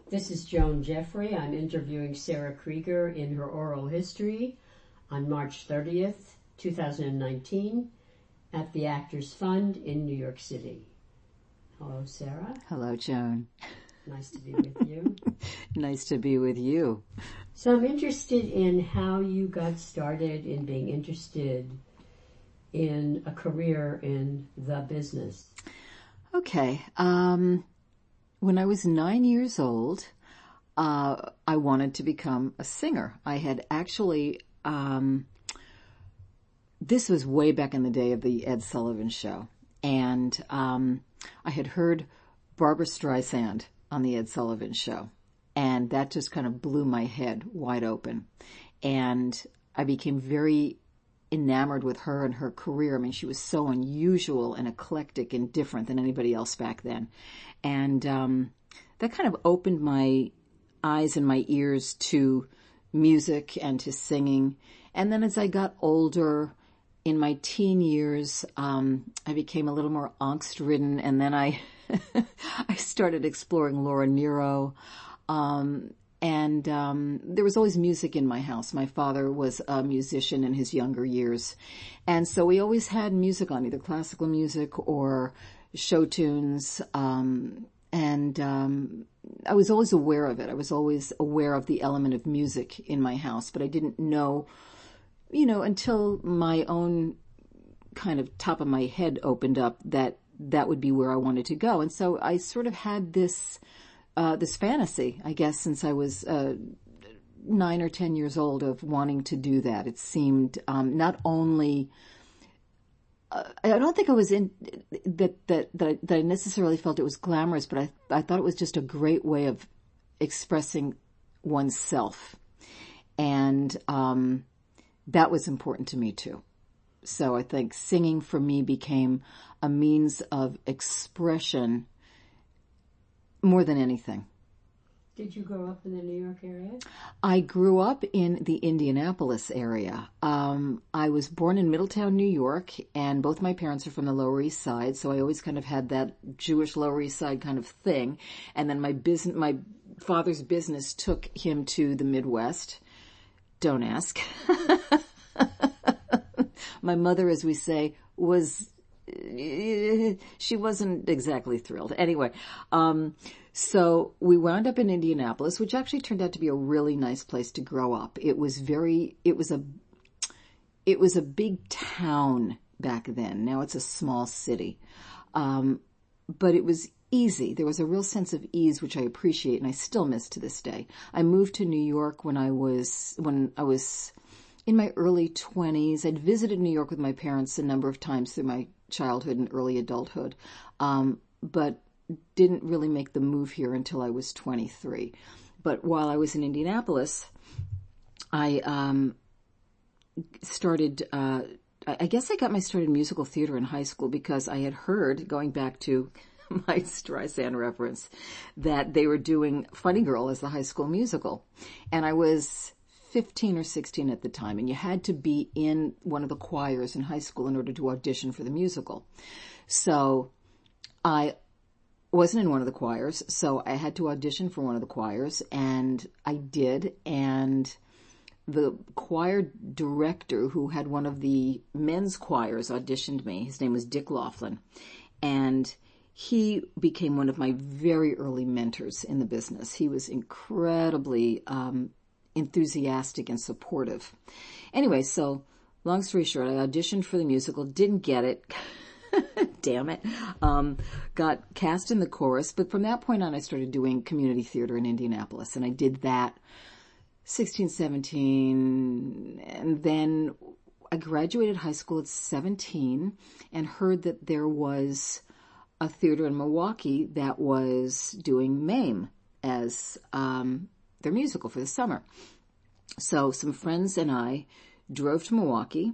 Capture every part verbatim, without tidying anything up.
This is Joan Jeffrey. I'm interviewing Sarah Krieger in her oral history on March thirtieth, two thousand nineteen at the Actors Fund in New York City. Hello, Sarah. Hello, Joan. Nice to be with you. Nice to be with you. So I'm interested in how you got started in being interested in a career in the business. Okay. Um, when I was nine years old, uh, I wanted to become a singer. I had actually, um, this was way back in the day of the Ed Sullivan Show. And um, I had heard Barbra Streisand on the Ed Sullivan Show. And that just kind of blew my head wide open. And I became very enamored with her and her career. I mean, she was so unusual and eclectic and different than anybody else back then. And um, that kind of opened my eyes and my ears to music and to singing. And then as I got older, in my teen years, um, I became a little more angst-ridden, and then I I started exploring Laura Nyro. Um, and um, there was always music in my house. My father was a musician in his younger years. And so we always had music on, either classical music or show tunes. Um, and um, I was always aware of it. I was always aware of the element of music in my house, but I didn't know, you know, until my own kind of top of my head opened up that that would be where I wanted to go. And so I sort of had this Uh, this fantasy, I guess, since I was uh, nine or ten years old of wanting to do that. It seemed um, not only, uh, I don't think I was in, that, that, that, I, that I necessarily felt it was glamorous, but I, I thought it was just a great way of expressing oneself. And um, that was important to me too. So I think singing for me became a means of expression more than anything. Did you grow up in the New York area? I grew up in the Indianapolis area. Um, I was born in Middletown, New York, and both my parents are from the Lower East Side, so I always kind of had that Jewish Lower East Side kind of thing. And then my business, my father's business took him to the Midwest. Don't ask. My mother, as we say, was she wasn't exactly thrilled. Anyway, um, so we wound up in Indianapolis, which actually turned out to be a really nice place to grow up. It was very, it was a, it was a big town back then. Now it's a small city. Um, but it was easy. There was a real sense of ease, which I appreciate, and I still miss to this day. I moved to New York when I was, when I was in my early twenties. I'd visited New York with my parents a number of times through my childhood and early adulthood, um, but didn't really make the move here until I was twenty-three. But while I was in Indianapolis, I um, started, uh, I guess I got my start in musical theater in high school because I had heard, going back to my Streisand reference, that they were doing Funny Girl as the high school musical. And I was fifteen or sixteen at the time, and you had to be in one of the choirs in high school in order to audition for the musical. So I wasn't in one of the choirs, so I had to audition for one of the choirs, and I did, and the choir director who had one of the men's choirs auditioned me. His name was Dick Laughlin, and he became one of my very early mentors in the business. He was incredibly um enthusiastic and supportive. Anyway, so long story short, I auditioned for the musical, didn't get it. Damn it. Um, got cast in the chorus, but from that point on, I started doing community theater in Indianapolis, and I did that sixteen, seventeen, and then I graduated high school at seventeen and heard that there was a theater in Milwaukee that was doing MAME as um their musical for the summer. So some friends and I drove to Milwaukee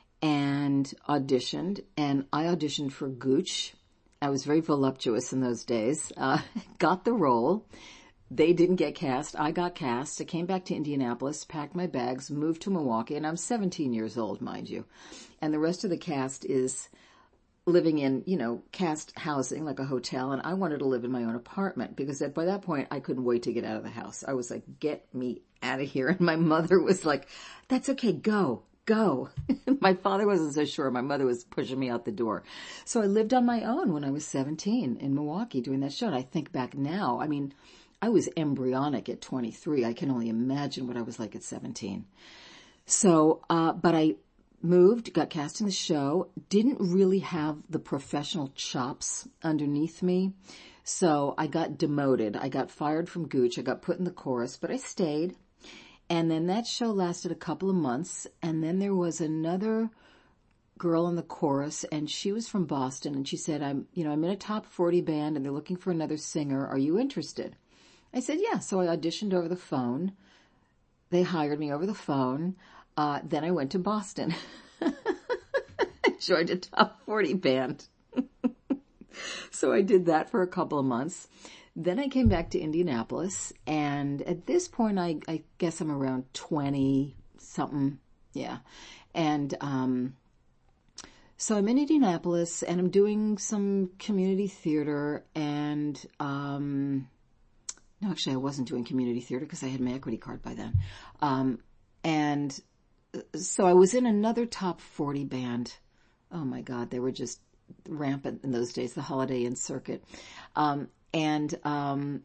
and auditioned, and I auditioned for Gooch. I was very voluptuous in those days. Uh, got the role. They didn't get cast. I got cast. I came back to Indianapolis, packed my bags, moved to Milwaukee, and I'm seventeen years old, mind you. And the rest of the cast is living in, you know, cast housing, like a hotel, and I wanted to live in my own apartment because at, by that point I couldn't wait to get out of the house. I was like, get me out of here. And my mother was like, that's okay, go, go. My father wasn't so sure. My mother was pushing me out the door. So I lived on my own when I was seventeen in Milwaukee doing that show. And I think back now, I mean, I was embryonic at twenty-three. I can only imagine what I was like at seventeen. So, uh, but I moved, got cast in the show, didn't really have the professional chops underneath me. So I got demoted. I got fired from Gooch. I got put in the chorus, but I stayed. And then that show lasted a couple of months. And then there was another girl in the chorus, and she was from Boston. And she said, I'm, you know, I'm in a top forty band and they're looking for another singer. Are you interested? I said, yeah. So I auditioned over the phone. They hired me over the phone. Uh, then I went to Boston. Joined a top forty band. So I did that for a couple of months. Then I came back to Indianapolis, and at this point, I, I guess I'm around twenty something. Yeah. And, um, so I'm in Indianapolis and I'm doing some community theater and, um, no, actually I wasn't doing community theater because I had my equity card by then. Um, and so I was in another top forty band. Oh my God, they were just rampant in those days, the Holiday Inn circuit. Um, and, um,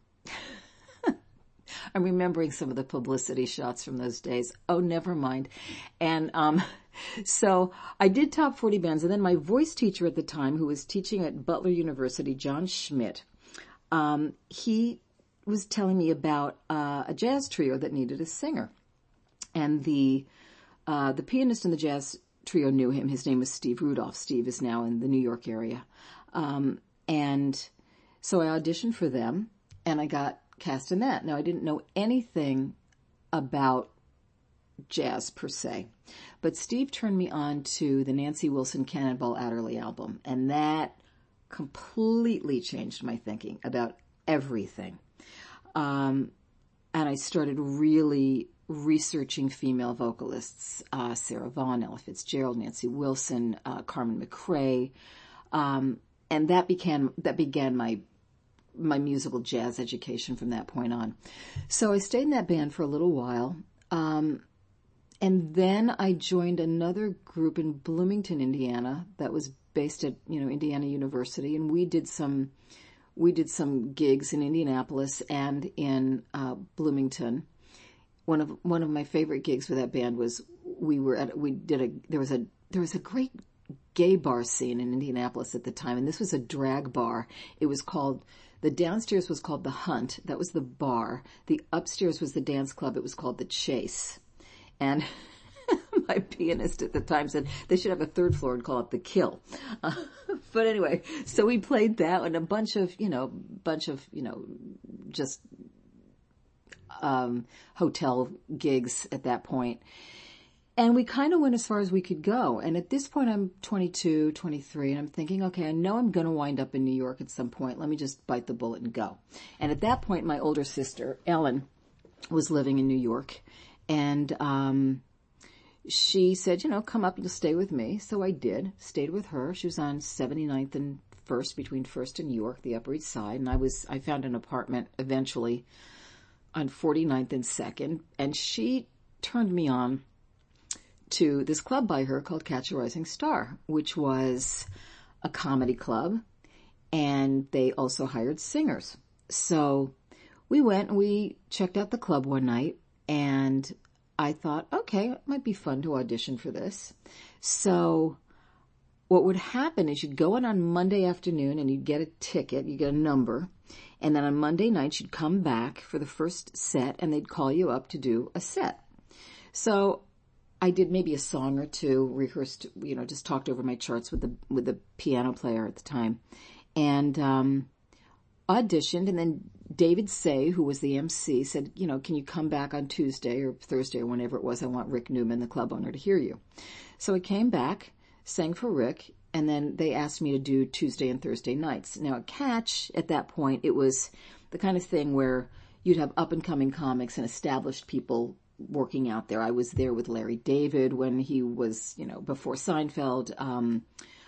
I'm remembering some of the publicity shots from those days. Oh, never mind. And, um, so I did top forty bands, and then my voice teacher at the time, who was teaching at Butler University, John Schmidt, um, he was telling me about, uh, a jazz trio that needed a singer. And the, uh, the pianist in the jazz trio knew him. His name was Steve Rudolph. Steve is now in the New York area. Um, and so I auditioned for them and I got cast in that. Now I didn't know anything about jazz per se, but Steve turned me on to the Nancy Wilson Cannonball Adderley album, and that completely changed my thinking about everything. Um, and I started really researching female vocalists, uh, Sarah Vaughan, Ella Fitzgerald, Nancy Wilson, uh, Carmen McRae. Um, and that began, that began my, my musical jazz education from that point on. So I stayed in that band for a little while. Um, and then I joined another group in Bloomington, Indiana that was based at, you know, Indiana University. And we did some, we did some gigs in Indianapolis and in, uh, Bloomington. One of one of my favorite gigs with that band was we were at we did a there was a there was a great gay bar scene in Indianapolis at the time, and this was a drag bar. It was called the downstairs was called the Hunt. That was the bar. The upstairs was the dance club. It was called the Chase. And my pianist at the time said they should have a third floor and call it the Kill. Uh, but anyway, so we played that and a bunch of you know bunch of you know just. Um, hotel gigs at that point. And we kind of went as far as we could go. And at this point, I'm twenty-two, twenty-three, and I'm thinking, okay, I know I'm going to wind up in New York at some point. Let me just bite the bullet and go. And at that point, my older sister, Ellen, was living in New York. And um, she said, you know, come up, you'll stay with me. So I did, stayed with her. She was on seventy-ninth and first, between First and York, the Upper East Side. And I was, I found an apartment eventually on forty-ninth and second, and she turned me on to this club by her called Catch a Rising Star, which was a comedy club, and they also hired singers. So we went and we checked out the club one night, and I thought, okay, it might be fun to audition for this. So what would happen is you'd go in on Monday afternoon and you'd get a ticket, you get a number, and then on Monday night, you'd come back for the first set, and they'd call you up to do a set. So I did maybe a song or two, rehearsed, you know, just talked over my charts with the with the piano player at the time, and um, auditioned. And then David Say, who was the M C, said, you know, can you come back on Tuesday or Thursday or whenever it was? I want Rick Newman, the club owner, to hear you. So I came back, sang for Rick. And then they asked me to do Tuesday and Thursday nights. Now at Catch, at that point, it was the kind of thing where you'd have up-and-coming comics and established people working out there. I was there with Larry David when he was, you know, before Seinfeld. Um,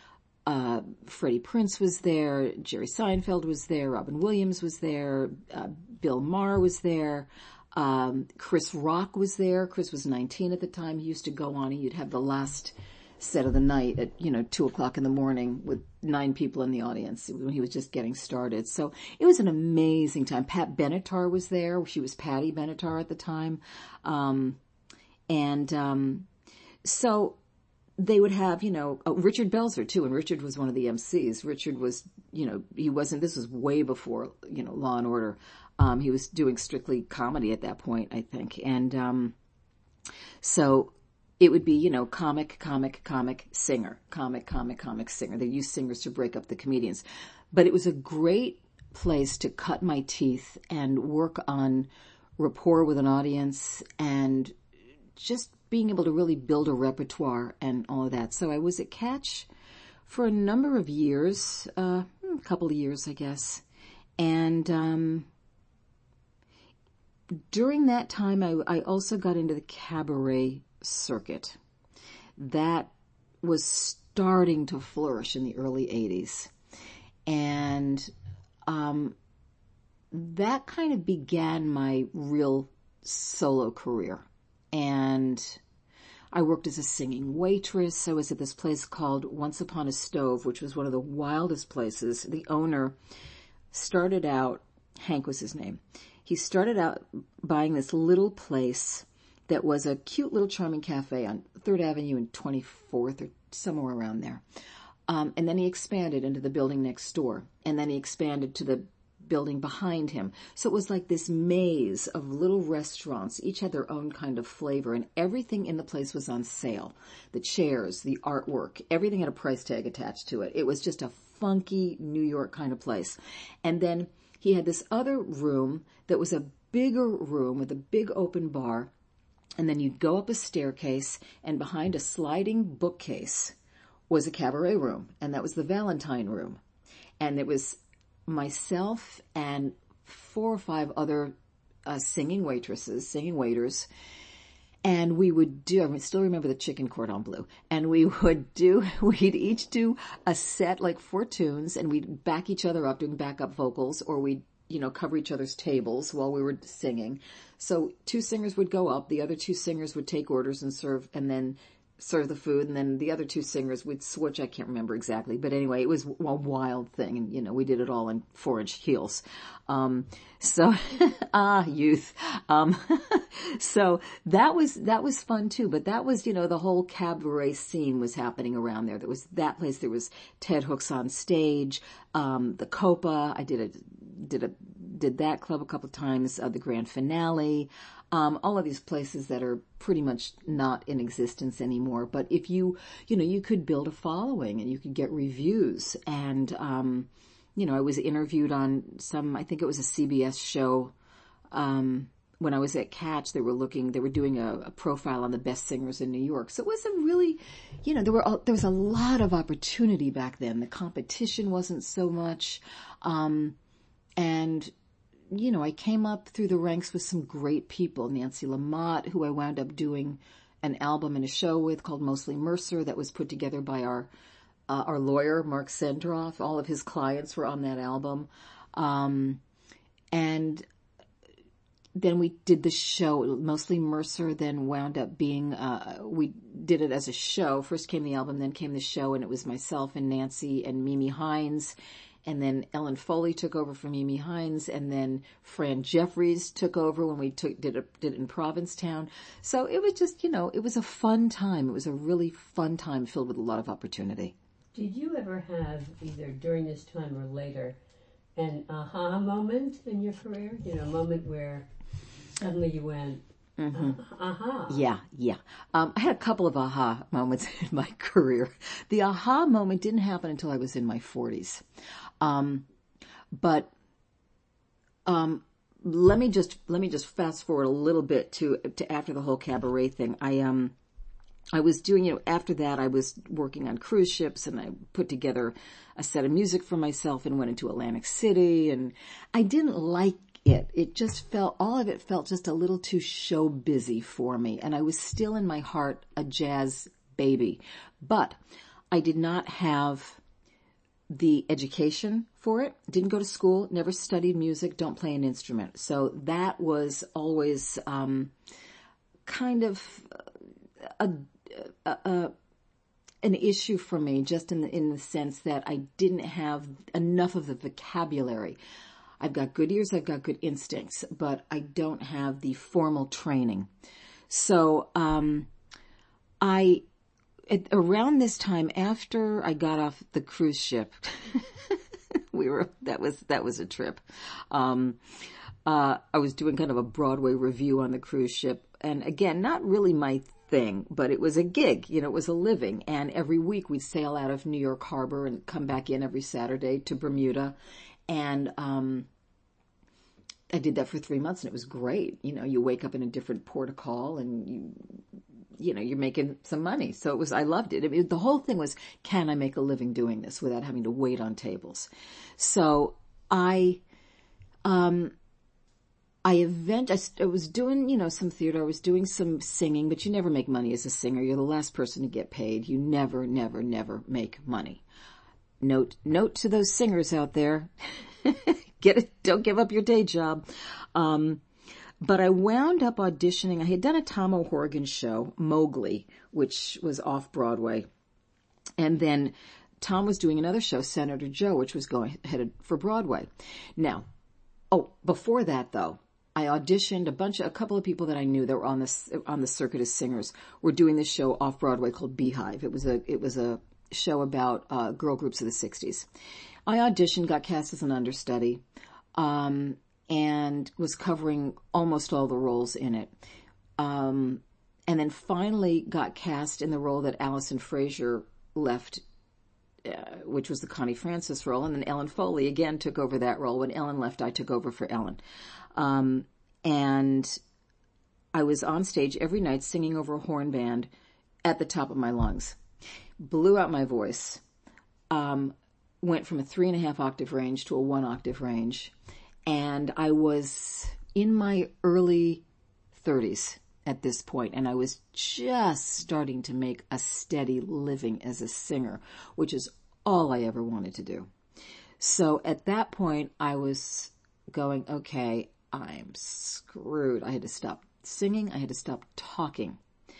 uh, Freddie Prinze was there, Jerry Seinfeld was there, Robin Williams was there, uh, Bill Maher was there, um, Chris Rock was there. Chris was nineteen at the time. He used to go on, and you'd have the last set of the night at, you know, two o'clock in the morning with nine people in the audience when he was just getting started. So it was an amazing time. Pat Benatar was there. She was Patty Benatar at the time. Um, and, um, so they would have, you know, oh, Richard Belzer too. And Richard was one of the M Cs. Richard was, you know, he wasn't, this was way before, you know, Law and Order. Um, he was doing strictly comedy at that point, I think. And, um, so it would be, you know, comic, comic, comic, singer, comic, comic, comic, singer. They used singers to break up the comedians. But it was a great place to cut my teeth and work on rapport with an audience and just being able to really build a repertoire and all of that. So I was at Catch for a number of years, uh, a couple of years, I guess. And, um, during that time, I, I also got into the cabaret circuit. That was starting to flourish in the early eighties. And um, that kind of began my real solo career. And I worked as a singing waitress. I was at this place called Once Upon a Stove, which was one of the wildest places. The owner started out, Hank was his name, he started out buying this little place that was a cute little charming cafe on third Avenue and twenty-fourth or somewhere around there. Um, and then he expanded into the building next door. And then he expanded to the building behind him. So it was like this maze of little restaurants. Each had their own kind of flavor, and everything in the place was on sale. The chairs, the artwork, everything had a price tag attached to it. It was just a funky New York kind of place. And then he had this other room that was a bigger room with a big open bar. And then you'd go up a staircase, and behind a sliding bookcase was a cabaret room. And that was the Valentine room. And it was myself and four or five other uh, singing waitresses, singing waiters. And we would do, I still remember the chicken cordon bleu. And we would do, we'd each do a set, like four tunes, and we'd back each other up doing backup vocals, or we'd, you know, cover each other's tables while we were singing. So two singers would go up, the other two singers would take orders and serve, and then serve the food, and then the other two singers would switch. I can't remember exactly, but anyway, it was a wild thing, and, you know, we did it all in four-inch heels. Um, so, ah, youth. Um, so that was, that was fun too, but that was, you know, the whole cabaret scene was happening around there. There was that place, there was Ted Hooks on Stage, um, the Copa. I did a, did a, did that club a couple of times, uh, the Grand Finale. Um, all of these places that are pretty much not in existence anymore. But if you, you know, you could build a following and you could get reviews. And, um, you know, I was interviewed on some, I think it was a C B S show. Um, when I was at Catch, they were looking, they were doing a, a profile on the best singers in New York. So it was a really, you know, there were, there was a lot of opportunity back then. The competition wasn't so much. Um, and, you know, I came up through the ranks with some great people. Nancy Lamotte, who I wound up doing an album and a show with called Mostly Mercer that was put together by our uh, our lawyer, Mark Sendroff. All of his clients were on that album. Um, and then we did the show, Mostly Mercer, then wound up being, uh, we did it as a show. First came the album, then came the show, and it was myself and Nancy and Mimi Hines. And then Ellen Foley took over from Mimi Hines, and then Fran Jeffries took over when we took, did it, did it in Provincetown. So it was just, you know, it was a fun time. It was a really fun time filled with a lot of opportunity. Did you ever have, either during this time or later, an aha moment in your career? You know, a moment where suddenly you went, mm-hmm. uh, aha. Yeah, yeah. Um, I had a couple of aha moments in my career. The aha moment didn't happen until I was in my forties. Um, but, um, let me just, let me just fast forward a little bit to, to after the whole cabaret thing. I, um, I was doing, you know, after that I was working on cruise ships, and I put together a set of music for myself and went into Atlantic City, and I didn't like it. It just felt, all of it felt just a little too show busy for me. And I was still in my heart a jazz baby, but I did not have the education for it. Didn't go to school, never studied music, don't play an instrument. So that was always um, kind of a, a, a an issue for me, just in the in the sense that I didn't have enough of the vocabulary. I've got good ears, I've got good instincts, but I don't have the formal training. So um, I, at, around this time, after I got off the cruise ship, we were that was that was a trip. Um, uh, I was doing kind of a Broadway review on the cruise ship, and again, not really my thing, but it was a gig, you know, it was a living. And every week we'd sail out of New York Harbor and come back in every Saturday to Bermuda. And, um, I did that for three months and it was great. You know, you wake up in a different port of call and you, you know, you're making some money. So it was, I loved it. I mean, the whole thing was, can I make a living doing this without having to wait on tables? So I, um, I event, I, I was doing, you know, some theater, I was doing some singing, but you never make money as a singer. You're the last person to get paid. You never, never, never make money. Note, note to those singers out there. Get it, don't give up your day job. Um, but I wound up auditioning. I had done a Tom O'Horgan show, Mowgli, which was off Broadway. And then Tom was doing another show, Senator Joe, which was going, headed for Broadway. Now, oh, before that though, I auditioned a bunch of, a couple of people that I knew that were on this, on the circuit as singers were doing this show off Broadway called Beehive. It was a, it was a show about, uh, girl groups of the sixties. I auditioned, got cast as an understudy, um, and was covering almost all the roles in it. Um, and then finally got cast in the role that Allison Fraser left, uh, which was the Connie Francis role. And then Ellen Foley again took over that role. When Ellen left, I took over for Ellen. Um, and I was on stage every night singing over a horn band at the top of my lungs. Blew out my voice. Um, went from a three and a half octave range to a one octave range. And I was in my early thirties at this point, and I was just starting to make a steady living as a singer, which is all I ever wanted to do. So at that point, I was going, okay, I'm screwed. I had to stop singing. I had to stop talking.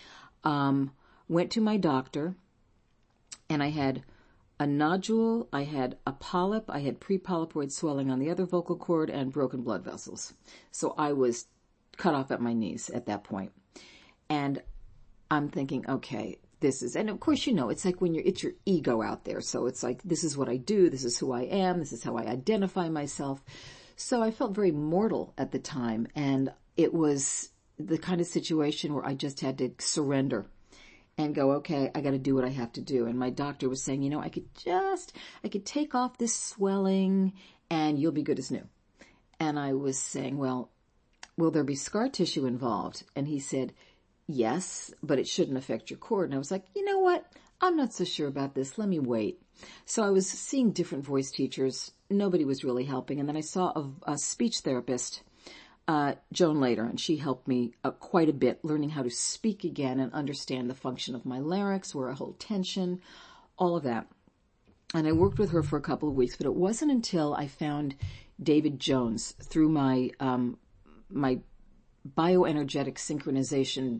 Um, went to my doctor, and I had a nodule, I had a polyp, I had pre-polypoid swelling on the other vocal cord, and broken blood vessels. So I was cut off at my knees at that point. And I'm thinking, okay, this is, and of course, you know, it's like when you're, it's your ego out there. So it's like, this is what I do, this is who I am, this is how I identify myself. So I felt very mortal at the time, and it was the kind of situation where I just had to surrender and go, okay, I got to do what I have to do. And my doctor was saying, you know, I could just, I could take off this swelling and you'll be good as new. And I was saying, well, will there be scar tissue involved? And he said, yes, but it shouldn't affect your cord. And I was like, you know what? I'm not so sure about this. Let me wait. So I was seeing different voice teachers. Nobody was really helping. And then I saw a, a speech therapist, uh, Joan Lader, and she helped me uh, quite a bit learning how to speak again and understand the function of my larynx, where I hold tension, all of that. And I worked with her for a couple of weeks, but it wasn't until I found David Jones through my, um, my bioenergetic synchronization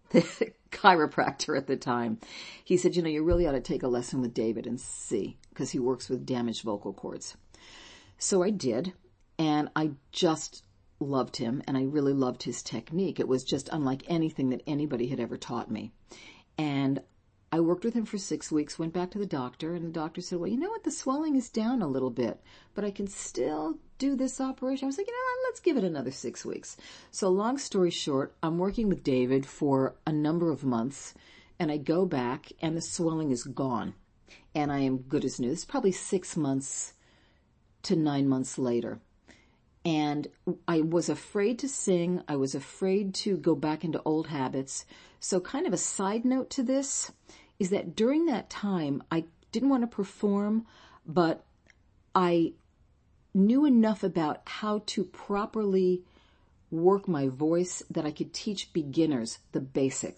chiropractor at the time. He said, you know, you really ought to take a lesson with David and see, because he works with damaged vocal cords. So I did, and I just loved him, and I really loved his technique. It was just unlike anything that anybody had ever taught me. And I worked with him for six weeks, went back to the doctor, and the doctor said, well, you know what, the swelling is down a little bit, but I can still do this operation. I was like, you know what, let's give it another six weeks. So long story short, I'm working with David for a number of months, and I go back, and the swelling is gone, and I am good as new. It's probably six months to nine months later. And I was afraid to sing. I was afraid to go back into old habits. So kind of a side note to this is that during that time, I didn't want to perform, but I knew enough about how to properly work my voice that I could teach beginners the basics.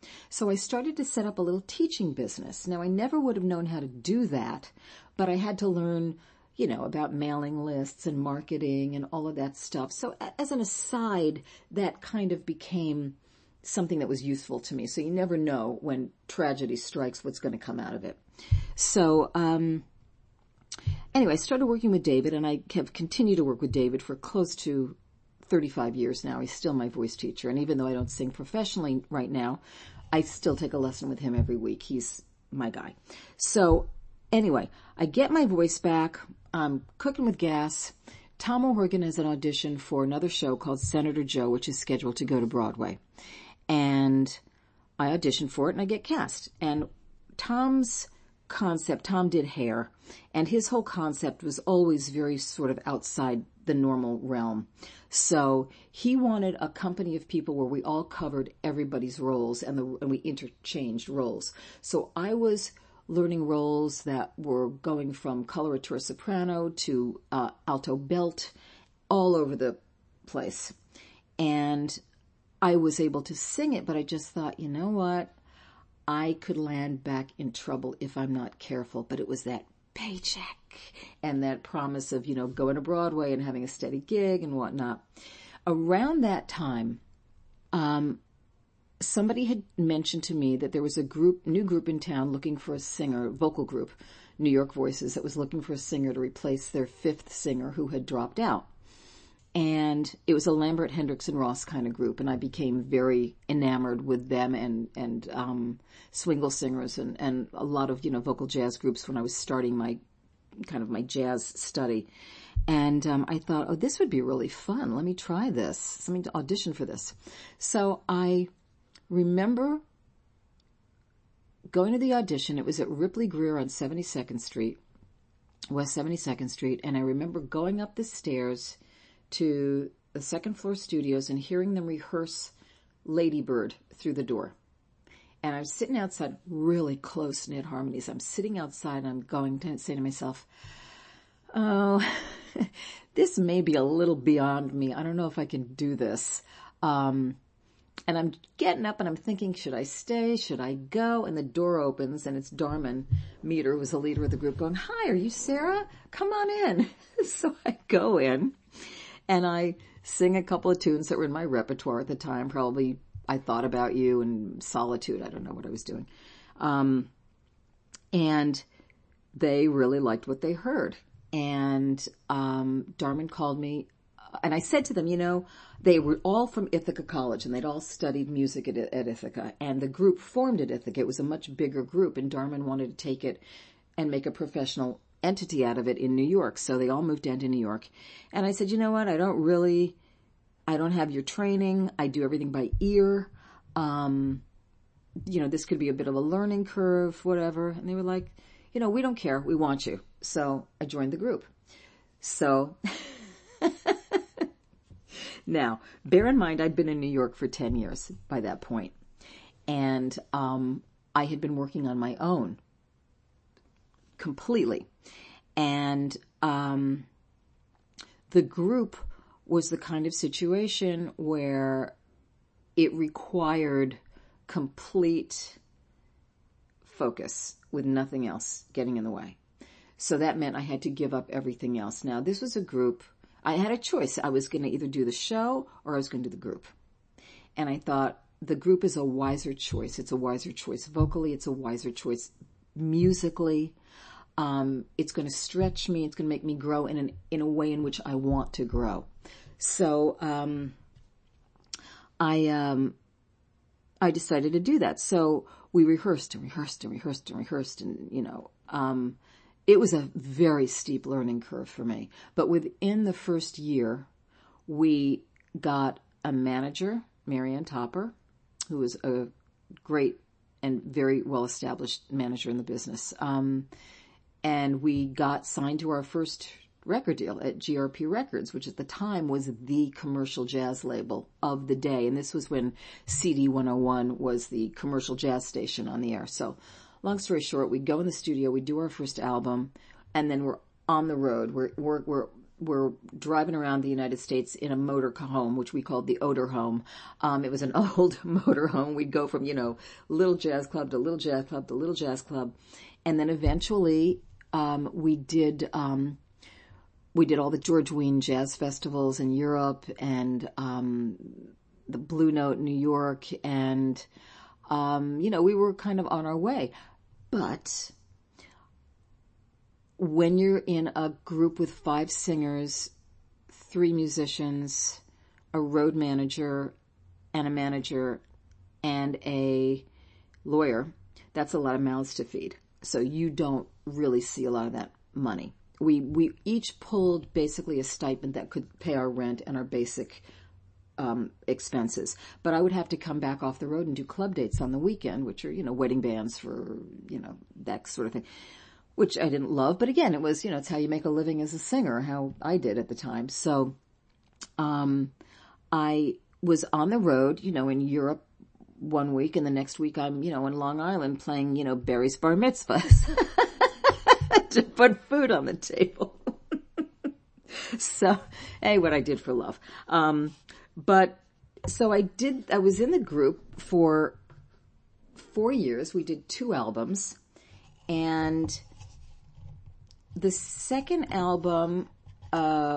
So I started to set up a little teaching business. Now, I never would have known how to do that, but I had to learn, you know, about mailing lists and marketing and all of that stuff. So as an aside, that kind of became something that was useful to me. So you never know when tragedy strikes what's going to come out of it. So, um, anyway, I started working with David, and I have continued to work with David for close to thirty-five years now. He's still my voice teacher. And even though I don't sing professionally right now, I still take a lesson with him every week. He's my guy. So anyway, I get my voice back. I'm cooking with gas. Tom O'Horgan has an audition for another show called Senator Joe, which is scheduled to go to Broadway. And I audition for it and I get cast. And Tom's concept, Tom did hair, and his whole concept was always very sort of outside the normal realm. So he wanted a company of people where we all covered everybody's roles and, the, and we interchanged roles. So I was learning roles that were going from coloratura soprano to uh, alto belt, all over the place. And I was able to sing it, but I just thought, you know what? I could land back in trouble if I'm not careful. But it was that paycheck and that promise of, you know, going to Broadway and having a steady gig and whatnot. Around that time, um, somebody had mentioned to me that there was a group, new group in town looking for a singer, vocal group, New York Voices, that was looking for a singer to replace their fifth singer who had dropped out. And it was a Lambert, Hendricks, and Ross kind of group, and I became very enamored with them and and um, swingle singers and, and a lot of, you know, vocal jazz groups when I was starting my kind of my jazz study. And um, I thought, oh, this would be really fun. Let me try this. Let me audition for this. So I remember going to the audition. It was at Ripley Greer on seventy-second Street, West seventy-second Street, and I remember going up the stairs to the second floor studios and hearing them rehearse Lady Bird through the door. And I was sitting outside, really close-knit harmonies. I'm sitting outside and I'm going to say to myself, oh, this may be a little beyond me. I don't know if I can do this. Um, and I'm getting up and I'm thinking, should I stay? Should I go? And the door opens and it's Darman Meter, who was the leader of the group, going, hi, are you Sarah? Come on in. So I go in. And I sing a couple of tunes that were in my repertoire at the time. Probably I Thought About You and Solitude. I don't know what I was doing. Um, and they really liked what they heard. And um, Darman called me. And I said to them, you know, they were all from Ithaca College, and they'd all studied music at, at Ithaca. And the group formed at Ithaca. It was a much bigger group, and Darman wanted to take it and make a professional entity out of it in New York. So they all moved down to New York. And I said, you know what? I don't really, I don't have your training. I do everything by ear. Um, you know, this could be a bit of a learning curve, whatever. And they were like, you know, we don't care. We want you. So I joined the group. So now, bear in mind, I'd been in New York for ten years by that point. And um, I had been working on my own completely. And um, the group was the kind of situation where it required complete focus with nothing else getting in the way. So that meant I had to give up everything else. Now, this was a group. I had a choice. I was going to either do the show or I was going to do the group. And I thought the group is a wiser choice. It's a wiser choice vocally. It's a wiser choice musically. Um, it's going to stretch me. It's going to make me grow in an, in a way in which I want to grow. So, um, I, um, I decided to do that. So we rehearsed and rehearsed and rehearsed and rehearsed and, you know, um, it was a very steep learning curve for me. But within the first year, we got a manager, Marianne Topper, who was a great and very well-established manager in the business. Um, And we got signed to our first record deal at G R P Records, which at the time was the commercial jazz label of the day. And this was when C D one oh one was the commercial jazz station on the air. So long story short, we go in the studio, we do our first album, and then we're on the road. We're, we're, we're were driving around the United States in a motor home, which we called the Odor Home. Um, it was an old motor home. We'd go from, you know, little jazz club to little jazz club to little jazz club. And then eventually, um, we did, um, we did all the George Wein jazz festivals in Europe and, um, the Blue Note in New York. And, um, you know, we were kind of on our way. But when you're in a group with five singers, three musicians, a road manager, and a manager, and a lawyer, that's a lot of mouths to feed. So you don't really see a lot of that money. We we each pulled basically a stipend that could pay our rent and our basic um, expenses. But I would have to come back off the road and do club dates on the weekend, which are, you know, wedding bands for, you know, that sort of thing, which I didn't love. But again, it was, you know, it's how you make a living as a singer, how I did at the time. So um, I was on the road, you know, in Europe one week, and the next week I'm, you know, in Long Island playing, you know, Barry's bar mitzvahs to put food on the table. So, hey, what I did for love. Um, but so I did, I was in the group for four years. We did two albums, and the second album, uh,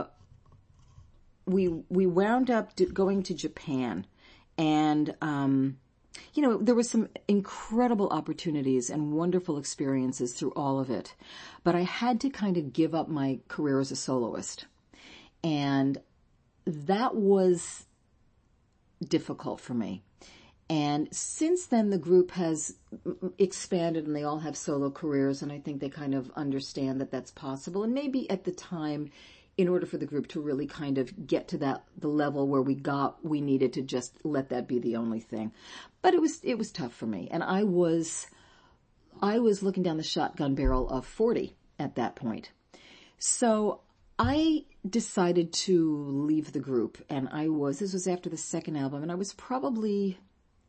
we, we wound up do, going to Japan, and, um, you know, there were some incredible opportunities and wonderful experiences through all of it, but I had to kind of give up my career as a soloist. And that was difficult for me. And since then, the group has expanded and they all have solo careers, and I think they kind of understand that that's possible. And maybe at the time, in order for the group to really kind of get to that, the level where we got, we needed to just let that be the only thing. But it was, it was tough for me. And I was, I was looking down the shotgun barrel of forty at that point. So I decided to leave the group, and I was, this was after the second album, and I was probably,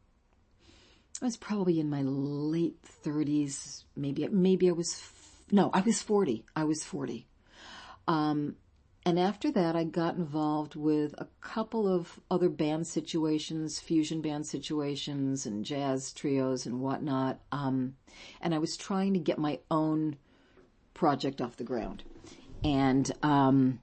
I was probably in my late thirties, maybe, maybe I was, no, I was forty. I was forty. Um, And after that, I got involved with a couple of other band situations, fusion band situations and jazz trios and whatnot. Um, and I was trying to get my own project off the ground. And um,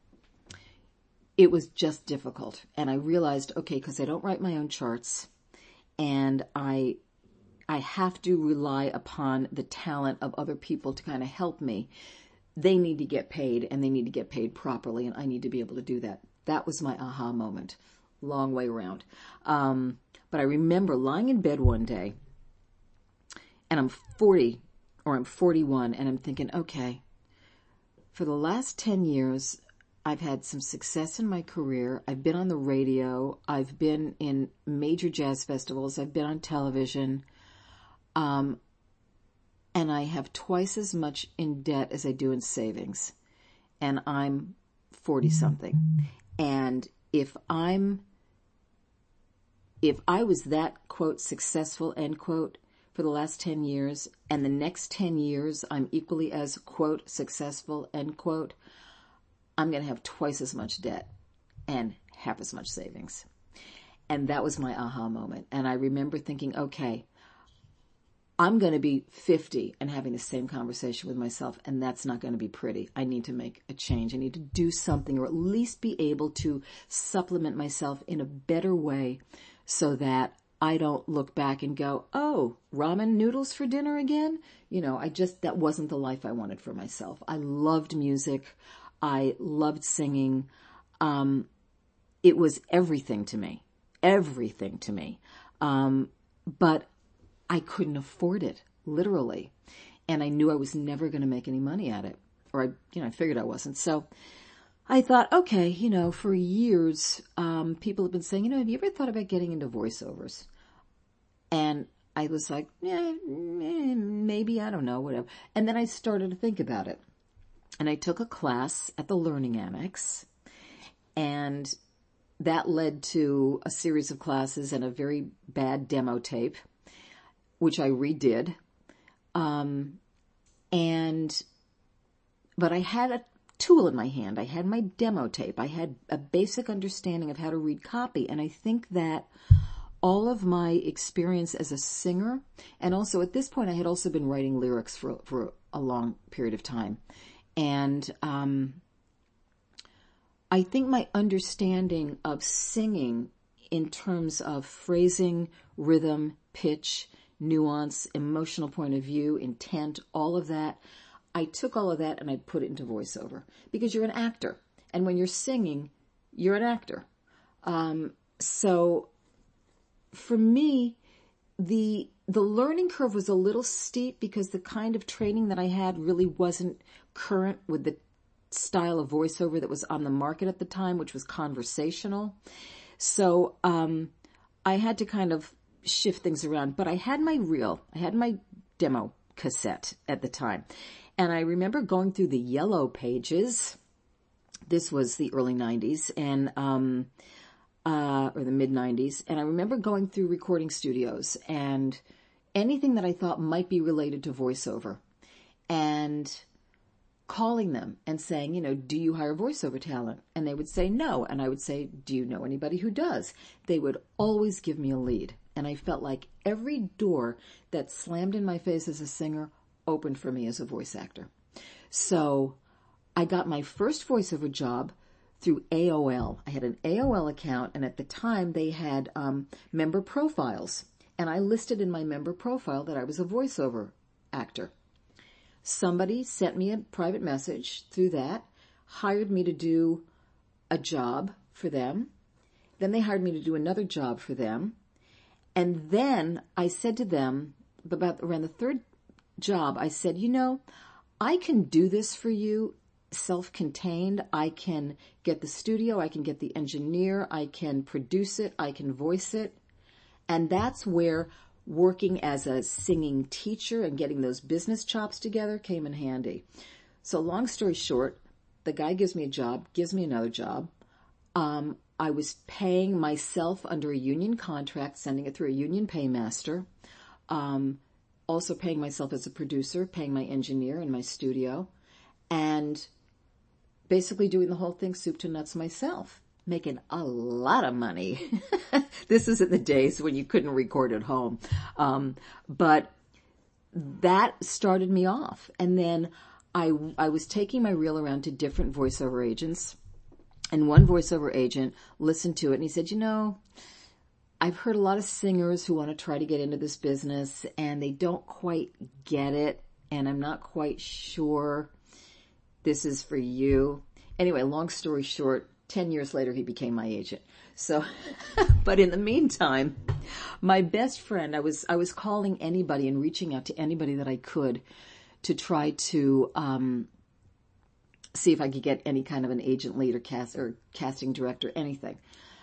it was just difficult. And I realized, okay, because I don't write my own charts, and I I have to rely upon the talent of other people to kind of help me. They need to get paid, and they need to get paid properly, and I need to be able to do that. That was my aha moment. Long way around. Um, but I remember lying in bed one day, and I'm forty, or I'm forty-one, and I'm thinking, okay, for the last ten years, I've had some success in my career. I've been on the radio. I've been in major jazz festivals. I've been on television. Um, And I have twice as much in debt as I do in savings. And I'm forty-something. And if I'm, if I was that, quote, successful, end quote, for the last ten years, and the next ten years I'm equally as, quote, successful, end quote, I'm going to have twice as much debt and half as much savings. And that was my aha moment. And I remember thinking, okay, I'm going to be fifty and having the same conversation with myself, and that's not going to be pretty. I need to make a change. I need to do something, or at least be able to supplement myself in a better way so that I don't look back and go, oh, ramen noodles for dinner again? You know, I just, that wasn't the life I wanted for myself. I loved music. I loved singing. Um, it was everything to me, everything to me. Um, but I couldn't afford it, literally. And I knew I was never going to make any money at it. Or I, you know, I figured I wasn't. So I thought, okay, you know, for years, um, people have been saying, you know, have you ever thought about getting into voiceovers? And I was like, yeah, maybe, I don't know, whatever. And then I started to think about it. And I took a class at the Learning Annex. And that led to a series of classes and a very bad demo tape, which I redid. Um, and, but I had a tool in my hand. I had my demo tape. I had a basic understanding of how to read copy. And I think that all of my experience as a singer, and also at this point I had also been writing lyrics for, for a long period of time. And um, I think my understanding of singing in terms of phrasing, rhythm, pitch, nuance, emotional point of view, intent, all of that, I took all of that and I put it into voiceover, because you're an actor. And when you're singing, you're an actor. Um, so for me, the the learning curve was a little steep because the kind of training that I had really wasn't current with the style of voiceover that was on the market at the time, which was conversational. So um, I had to kind of shift things around. But I had my reel. I had my demo cassette at the time. And I remember going through the yellow pages. This was the early nineties and um, uh, or the mid nineties. And I remember going through recording studios and anything that I thought might be related to voiceover and calling them and saying, you know, do you hire voiceover talent? And they would say no. And I would say, do you know anybody who does? They would always give me a lead. And I felt like every door that slammed in my face as a singer opened for me as a voice actor. So I got my first voiceover job through A O L. I had an A O L account, and at the time they had um, member profiles. And I listed in my member profile that I was a voiceover actor. Somebody sent me a private message through that, hired me to do a job for them. Then they hired me to do another job for them. And then I said to them, about around the third job, I said, you know, I can do this for you self-contained. I can get the studio. I can get the engineer. I can produce it. I can voice it. And that's where working as a singing teacher and getting those business chops together came in handy. So long story short, the guy gives me a job, gives me another job. Um, I was paying myself under a union contract, sending it through a union paymaster. Um, also paying myself as a producer, paying my engineer and my studio, and basically doing the whole thing soup to nuts myself, making a lot of money. This is in the days when you couldn't record at home. Um, but that started me off. And then I, I was taking my reel around to different voiceover agents, and one voiceover agent listened to it and he said, you know, I've heard a lot of singers who want to try to get into this business and they don't quite get it, and I'm not quite sure this is for you. Anyway, long story short, ten years later he became my agent. So, but in the meantime, my best friend, I was, I was calling anybody and reaching out to anybody that I could to try to, um, see if I could get any kind of an agent lead or cast or casting director, anything.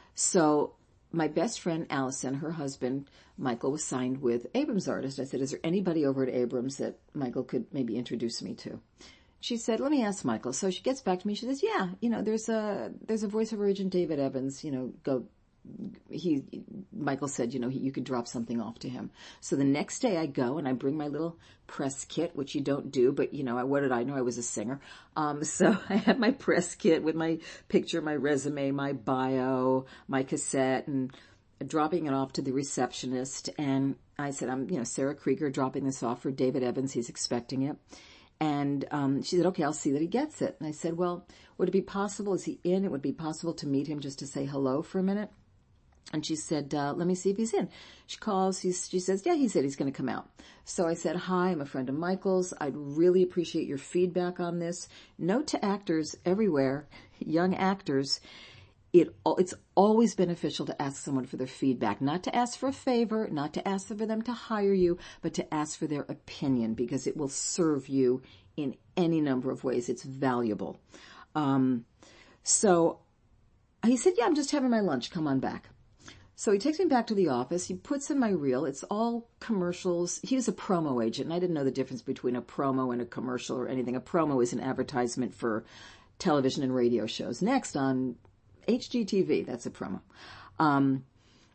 So my best friend, Allison, her husband, Michael, was signed with Abrams Artist. I said, is there anybody over at Abrams that Michael could maybe introduce me to? She said, let me ask Michael. So she gets back to me. She says, yeah, you know, there's a, there's a voiceover agent, David Evans, you know, go, he, Michael said, you know, he, you could drop something off to him. So the next day I go and I bring my little press kit, which you don't do, but you know, I, what did I know? I was a singer. Um, so I have my press kit with my picture, my resume, my bio, my cassette, and dropping it off to the receptionist. And I said, I'm, you know, Sarah Krieger, dropping this off for David Evans. He's expecting it. And um, she said, okay, I'll see that he gets it. And I said, well, would it be possible, is he in? It would be possible to meet him just to say hello for a minute. And she said, uh, let me see if he's in. She calls, he's, she says, yeah, he said he's going to come out. So I said, hi, I'm a friend of Michael's. I'd really appreciate your feedback on this. Note to actors everywhere, young actors, it it's always beneficial to ask someone for their feedback, not to ask for a favor, not to ask for them to hire you, but to ask for their opinion, because it will serve you in any number of ways. It's valuable. Um, so he said, yeah, I'm just having my lunch. Come on back. So he takes me back to the office. He puts in my reel. It's all commercials. He was a promo agent, and I didn't know the difference between a promo and a commercial or anything. A promo is an advertisement for television and radio shows. Next on H G T V, that's a promo. Um,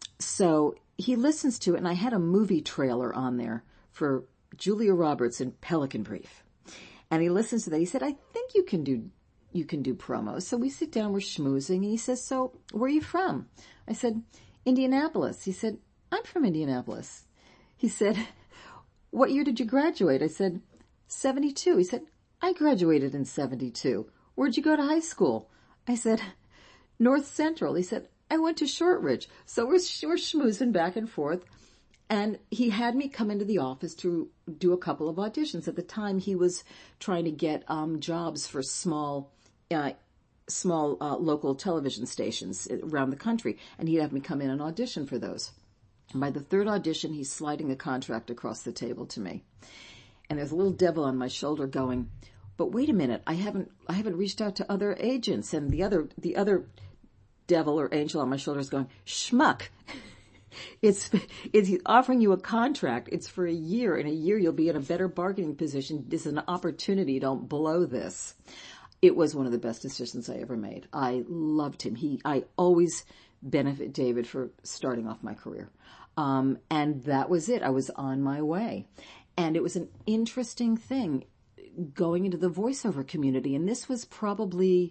so he listens to it, and I had a movie trailer on there for Julia Roberts in Pelican Brief. And he listens to that. He said, I think you can do you can do promos. So we sit down, we're schmoozing, and he says, so where are you from? I said, Indianapolis. He said, I'm from Indianapolis. He said, what year did you graduate? I said, seventy-two. He said, I graduated in seventy-two. Where'd you go to high school? I said, North Central. He said, I went to Shortridge. So we're, we're schmoozing back and forth. And he had me come into the office to do a couple of auditions. At the time, he was trying to get um, jobs for small, uh, small uh, local television stations around the country, and he'd have me come in and audition for those. And by the third audition, he's sliding the contract across the table to me, and there's a little devil on my shoulder going, "But wait a minute, I haven't, I haven't reached out to other agents." And the other, the other devil or angel on my shoulder is going, "Schmuck." It's, it's offering you a contract. It's for a year. In a year, you'll be in a better bargaining position. This is an opportunity. Don't blow this. It was one of the best decisions I ever made. I loved him. He, I always benefit David for starting off my career. Um, and that was it. I was on my way. And it was an interesting thing going into the voiceover community. And this was probably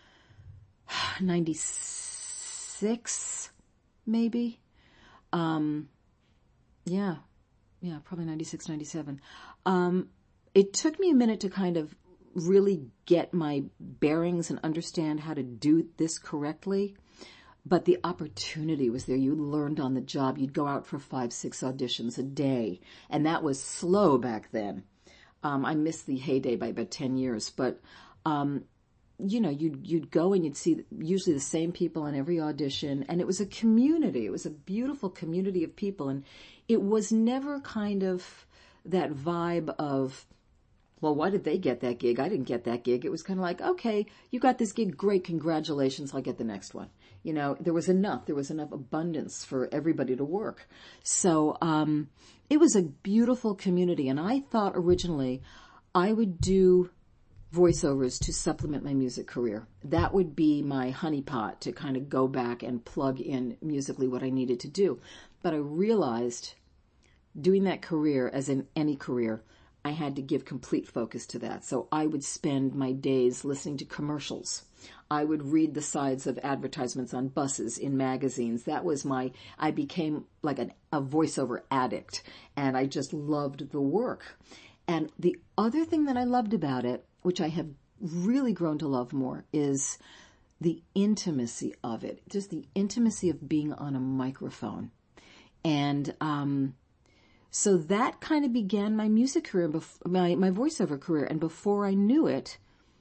ninety-six, maybe. Um, yeah, yeah, probably ninety-six, ninety-seven. Um, it took me a minute to kind of really get my bearings and understand how to do this correctly. But the opportunity was there. You learned on the job. You'd go out for five, six auditions a day. And that was slow back then. Um, I missed the heyday by about ten years, but, um, you know, you'd, you'd go and you'd see usually the same people in every audition. And it was a community. It was a beautiful community of people. And it was never kind of that vibe of, well, why did they get that gig? I didn't get that gig. It was kind of like, okay, you got this gig. Great. Congratulations. I'll get the next one. You know, there was enough. There was enough abundance for everybody to work. So, um, it was a beautiful community. And I thought originally I would do voiceovers to supplement my music career. That would be my honeypot to kind of go back and plug in musically what I needed to do. But I realized doing that career, as in any career, I had to give complete focus to that. So I would spend my days listening to commercials. I would read the sides of advertisements on buses, in magazines. That was my, I became like an, a voiceover addict, and I just loved the work. And the other thing that I loved about it, which I have really grown to love more, is the intimacy of it. Just the intimacy of being on a microphone. And, um, so that kind of began my music career, my, my voiceover career. And before I knew it,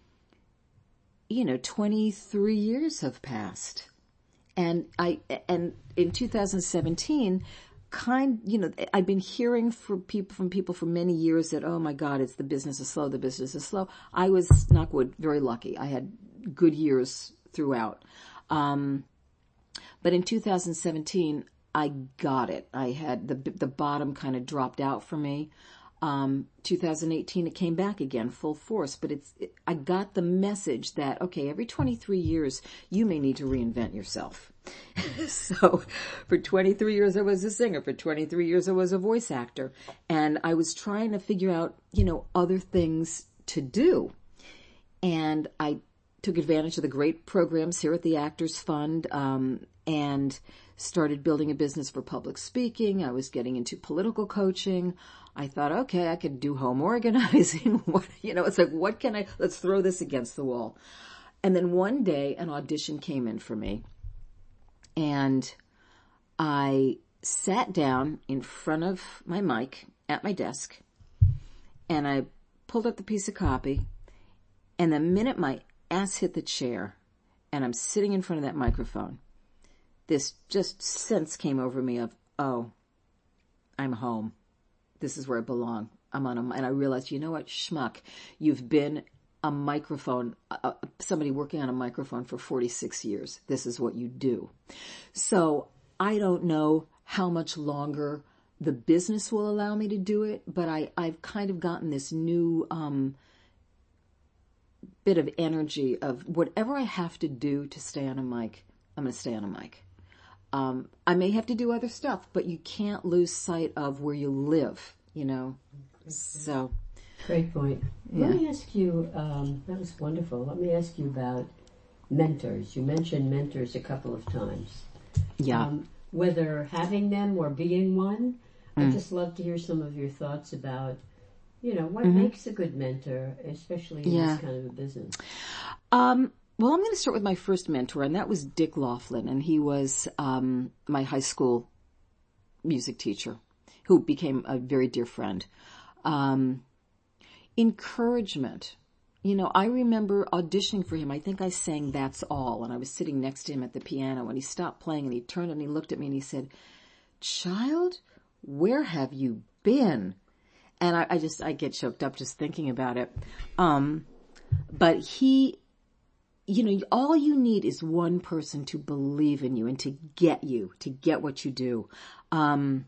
you know, twenty-three years have passed. And I, and in two thousand seventeen, kind, you know, I've been hearing from people, from people for many years that, oh my God, it's the business is slow, the business is slow. I was, knock wood, very lucky. I had good years throughout. Um, but in two thousand seventeen, I got it. I had the, the bottom kind of dropped out for me. Um, two thousand eighteen, it came back again, full force, but it's, it, I got the message that, okay, every twenty-three years, you may need to reinvent yourself. So for twenty-three years, I was a singer. For twenty-three years, I was a voice actor. And I was trying to figure out, you know, other things to do. And I took advantage of the great programs here at the Actors Fund, um, and started building a business for public speaking. I was getting into political coaching. I thought, okay, I could do home organizing. What, you know, it's like, what can I, let's throw this against the wall. And then one day an audition came in for me, and I sat down in front of my mic at my desk, and I pulled up the piece of copy, and the minute my ass hit the chair and I'm sitting in front of that microphone, this just sense came over me of, oh, I'm home. This is where I belong. I'm on a, and I realized, you know what, schmuck, you've been a microphone, uh, somebody working on a microphone for forty-six years. This is what you do. So I don't know how much longer the business will allow me to do it, but I, I've kind of gotten this new, um, bit of energy of whatever I have to do to stay on a mic, I'm going to stay on a mic. Um, I may have to do other stuff, but you can't lose sight of where you live, you know. So, Great point. Yeah. Let me ask you, um, that was wonderful. Let me ask you about mentors. You mentioned mentors a couple of times. Yeah. Um, whether having them or being one, Mm. I'd just love to hear some of your thoughts about, you know, what Mm-hmm. makes a good mentor, especially in Yeah. this kind of a business. Um, well, I'm going to start with my first mentor, and that was Dick Laughlin, and he was um, my high school music teacher, who became a very dear friend. Um, encouragement. You know, I remember auditioning for him. I think I sang That's All, and I was sitting next to him at the piano, and he stopped playing, and he turned and he looked at me, and he said, "Child, where have you been?" And I, I just, I get choked up just thinking about it. Um, but he, you know, all you need is one person to believe in you and to get you, to get what you do. Um,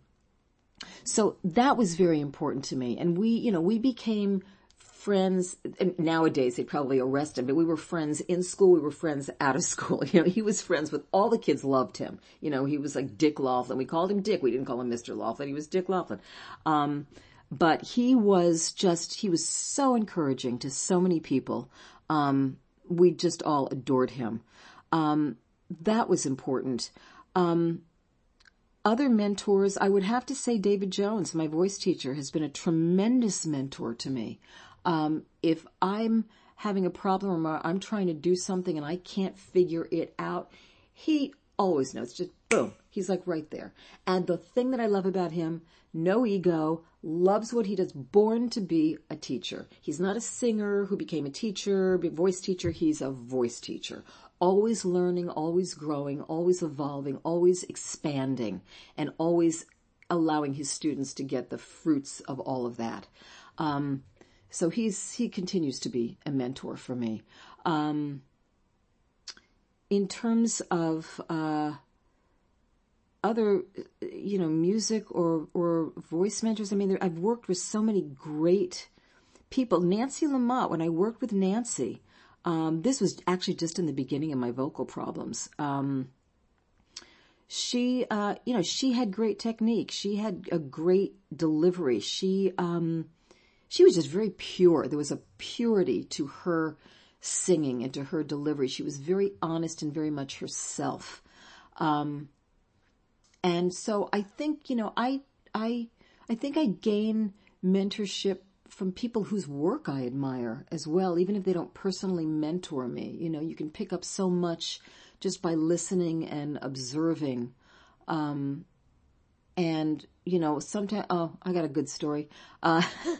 so that was very important to me. And we, you know, we became friends. And nowadays they'd probably arrest him, but we were friends in school. We were friends out of school. You know, he was friends with all the kids, loved him. You know, he was like Dick Laughlin. We called him Dick. We didn't call him Mister Laughlin. He was Dick Laughlin. Um, but he was just, he was so encouraging to so many people. Um, we just all adored him. Um, that was important. Um, Other mentors, I would have to say David Jones, my voice teacher, has been a tremendous mentor to me. Um, if I'm having a problem or I'm trying to do something and I can't figure it out, he always knows. Just boom, he's like right there. And the thing that I love about him, no ego, loves what he does, born to be a teacher. He's not a singer who became a teacher, a voice teacher. He's a voice teacher. Always learning, always growing, always evolving, always expanding, and always allowing his students to get the fruits of all of that. Um, so he's he continues to be a mentor for me. Um, in terms of uh, other, you know, music or or voice mentors, I mean, there, I've worked with so many great people. Nancy Lamott, when I worked with Nancy. Um, this was actually just in the beginning of my vocal problems. Um, she, uh, you know, she had great technique. She had a great delivery. She, um, she was just very pure. There was a purity to her singing and to her delivery. She was very honest and very much herself. Um, and so I think, you know, I, I, I think I gain mentorship from people whose work I admire as well, even if they don't personally mentor me. You know, you can pick up so much just by listening and observing. Um, and, you know, sometimes, oh, I got a good story. Uh,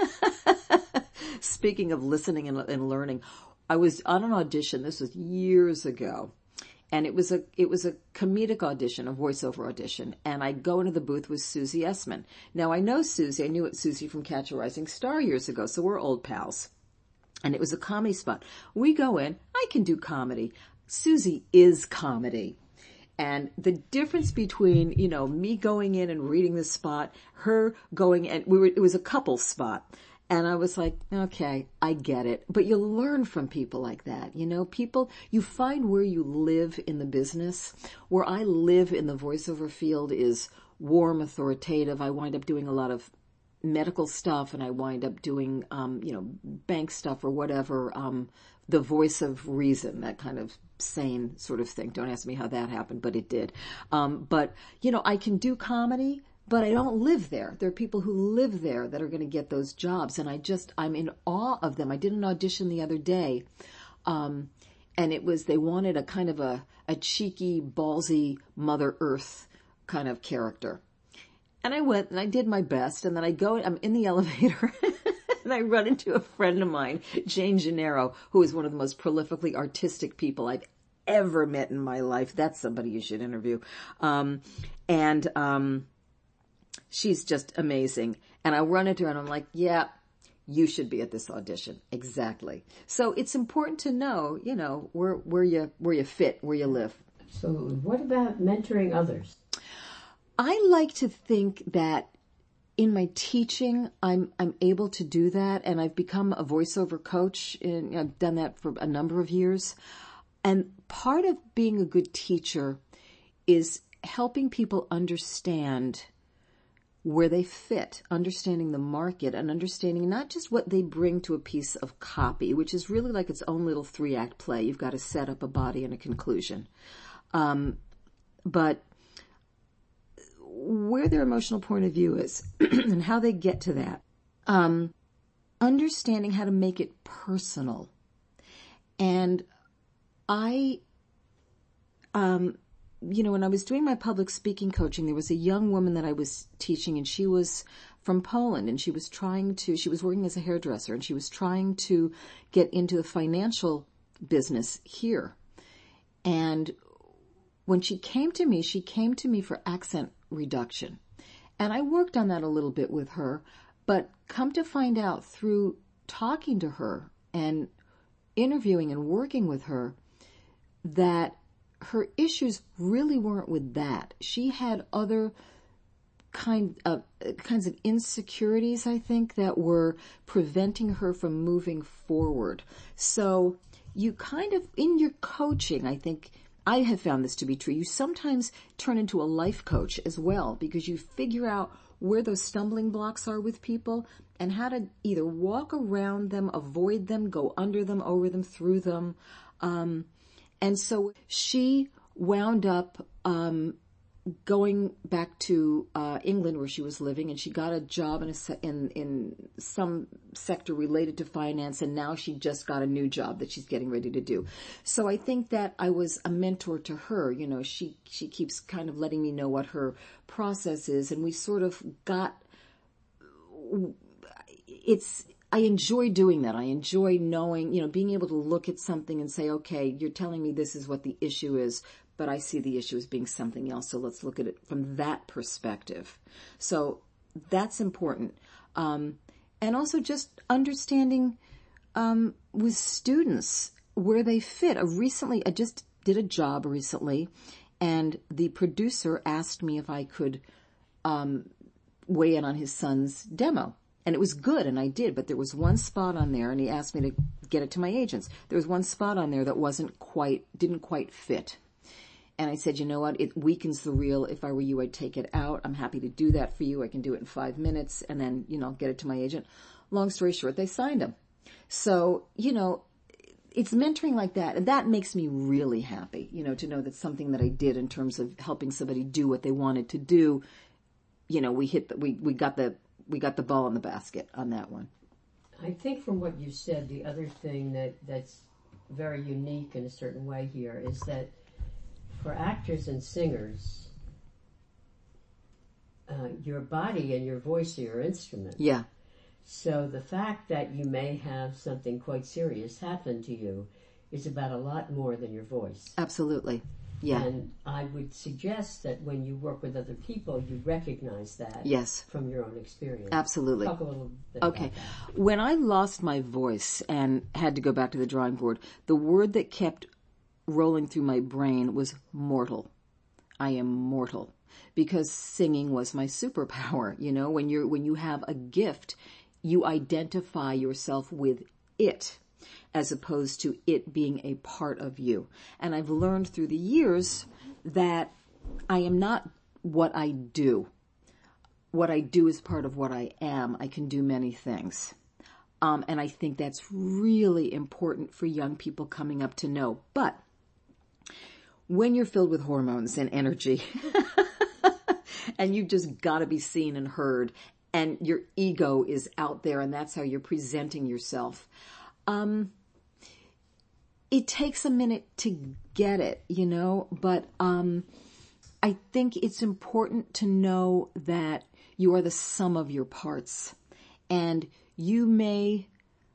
speaking of listening and, and learning, I was on an audition. This was years ago. And it was a, it was a comedic audition, a voiceover audition. And I go into the booth with Susie Essman. Now I know Susie, I knew it Susie from Catch a Rising Star years ago, so we're old pals. And it was a comedy spot. We go in, I can do comedy. Susie is comedy. And the difference between, you know, me going in and reading the spot, her going and we were, it was a couple spot. And I was like, okay, I get it. But you learn from people like that. You know, people, you find where you live in the business. Where I live in the voiceover field is warm, authoritative. I wind up doing a lot of medical stuff and I wind up doing, um, you know, bank stuff or whatever. Um, the voice of reason, that kind of sane sort of thing. Don't ask me how that happened, but it did. Um, but, you know, I can do comedy. But I don't live there. There are people who live there that are going to get those jobs. And I just, I'm in awe of them. I did an audition the other day. Um, and it was, they wanted a kind of a, a cheeky, ballsy Mother Earth kind of character. And I went and I did my best. And then I go, I'm in the elevator and I run into a friend of mine, Jane Gennaro, who is one of the most prolifically artistic people I've ever met in my life. That's somebody you should interview. Um, and, um, she's just amazing. And I run into her and I'm like, yeah, you should be at this audition. Exactly. So it's important to know, you know, where, where you, where you fit, where you live. Absolutely. What about mentoring others? I like to think that in my teaching, I'm, I'm able to do that. And I've become a voiceover coach and I've done that for a number of years. And part of being a good teacher is helping people understand where they fit, understanding the market and understanding not just what they bring to a piece of copy, which is really like its own little three-act play. You've got to set up a body and a conclusion. Um, but where their emotional point of view is and how they get to that. Um, understanding how to make it personal. And I, um, you know, when I was doing my public speaking coaching, there was a young woman that I was teaching, and she was from Poland, and she was trying to, she was working as a hairdresser, and she was trying to get into the financial business here. And when she came to me, she came to me for accent reduction. And I worked on that a little bit with her, but come to find out through talking to her and interviewing and working with her that her issues really weren't with that. She had other kind of kinds of insecurities, I think, that were preventing her from moving forward. So you kind of, in your coaching, I think, I have found this to be true. You sometimes turn into a life coach as well, because you figure out where those stumbling blocks are with people and how to either walk around them, avoid them, go under them, over them, through them. Um, and so she wound up um, going back to uh, England where she was living, and she got a job in, a se- in in some sector related to finance, and now she just got a new job that she's getting ready to do. So I think that I was a mentor to her. You know, she she keeps kind of letting me know what her process is, and we sort of got. It's. I enjoy doing that. I enjoy knowing, you know, being able to look at something and say, okay, you're telling me this is what the issue is, but I see the issue as being something else. So let's look at it from that perspective. So that's important. Um, and also just understanding um, with students where they fit. I recently, I just did a job recently, and the producer asked me if I could um, weigh in on his son's demo. And it was good, and I did, but there was one spot on there, and he asked me to get it to my agents. There was one spot on there that wasn't quite, didn't quite fit. And I said, you know what, it weakens the reel. If I were you, I'd take it out. I'm happy to do that for you. I can do it in five minutes, and then, you know, get it to my agent. Long story short, they signed him. So, you know, it's mentoring like that, and that makes me really happy, you know, to know that something that I did in terms of helping somebody do what they wanted to do, you know, we hit the, we, we got the, we got the ball in the basket on that one. I think from what you said, the other thing that, that's very unique in a certain way here is that for actors and singers, uh, your body and your voice are your instrument. Yeah. So the fact that you may have something quite serious happen to you is about a lot more than your voice. Absolutely. Yeah. And I would suggest that when you work with other people, you recognize that yes. from your own experience. Absolutely. Talk a little bit okay. about that. When I lost my voice and had to go back to the drawing board, the word that kept rolling through my brain was mortal. I am mortal. Because singing was my superpower. You know, when you're, when you have a gift, you identify yourself with it, as opposed to it being a part of you. And I've learned through the years that I am not what I do. What I do is part of what I am. I can do many things. Um, and I think that's really important for young people coming up to know. But when you're filled with hormones and energy, and you've just got to be seen and heard, and your ego is out there, and that's how you're presenting yourself, um, it takes a minute to get it, you know, but um, I think it's important to know that you are the sum of your parts, and you may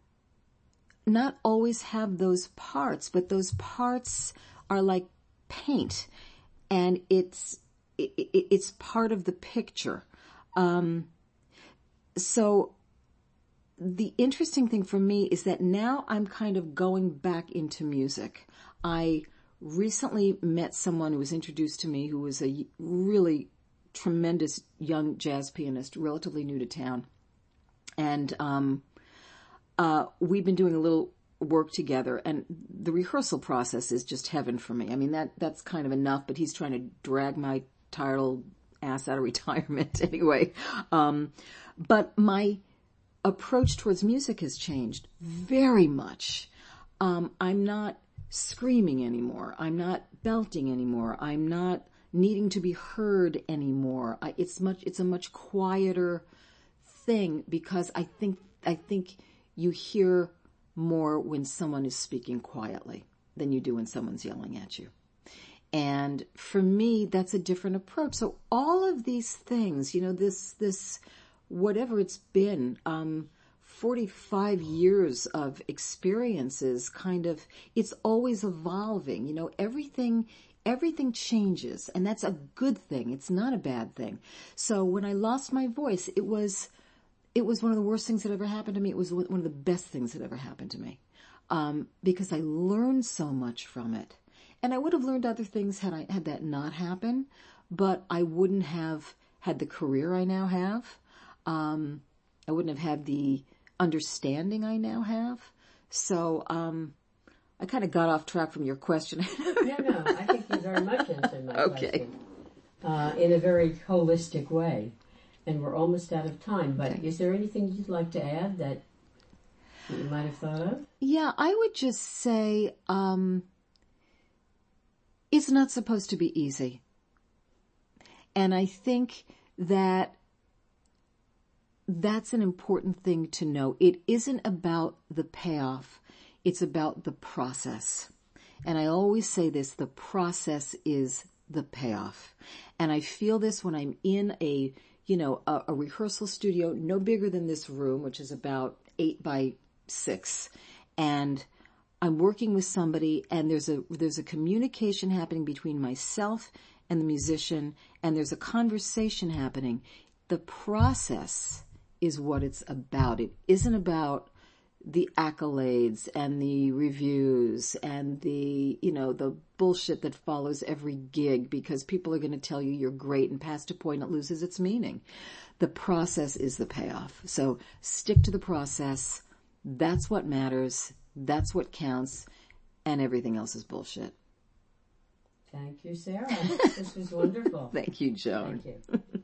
not always have those parts, but those parts are like paint, and it's it, it, it's part of the picture. Um, so the interesting thing for me is that now I'm kind of going back into music. I recently met someone who was introduced to me who was a really tremendous young jazz pianist, relatively new to town. And um, uh, we've been doing a little work together, and the rehearsal process is just heaven for me. I mean, that that's kind of enough, but he's trying to drag my title ass out of retirement anyway. Um, but my approach towards music has changed very much. Um, I'm not screaming anymore. I'm not belting anymore. I'm not needing to be heard anymore. I, it's much, it's a much quieter thing because I think, I think you hear more when someone is speaking quietly than you do when someone's yelling at you. And for me, that's a different approach. So all of these things, you know, this, this, whatever it's been, um, forty-five years of experiences kind of, it's always evolving. You know, everything, everything changes, and that's a good thing. It's not a bad thing. So when I lost my voice, it was, it was one of the worst things that ever happened to me. It was one of the best things that ever happened to me. Um, because I learned so much from it. And I would have learned other things had I, had that not happened, but I wouldn't have had the career I now have. Um, I wouldn't have had the understanding I now have. So, um, I kind of got off track from your question. no, no, I think you very much answered my okay. question. Uh, in a very holistic way. And we're almost out of time, but okay. Is there anything you'd like to add that you might have thought of? Yeah, I would just say, um, it's not supposed to be easy. And I think that that's an important thing to know. It isn't about the payoff. It's about the process. And I always say this, the process is the payoff. And I feel this when I'm in a, you know, a, a rehearsal studio, no bigger than this room, which is about eight by six. And I'm working with somebody and there's a, there's a communication happening between myself and the musician, and there's a conversation happening. The process is what it's about. It isn't about the accolades and the reviews and the, you know, the bullshit that follows every gig because people are going to tell you you're great and past a point it loses its meaning. The process is the payoff. So stick to the process. That's what matters. That's what counts. And everything else is bullshit. Thank you, Sarah. This was wonderful. Thank you, Joan. Thank you.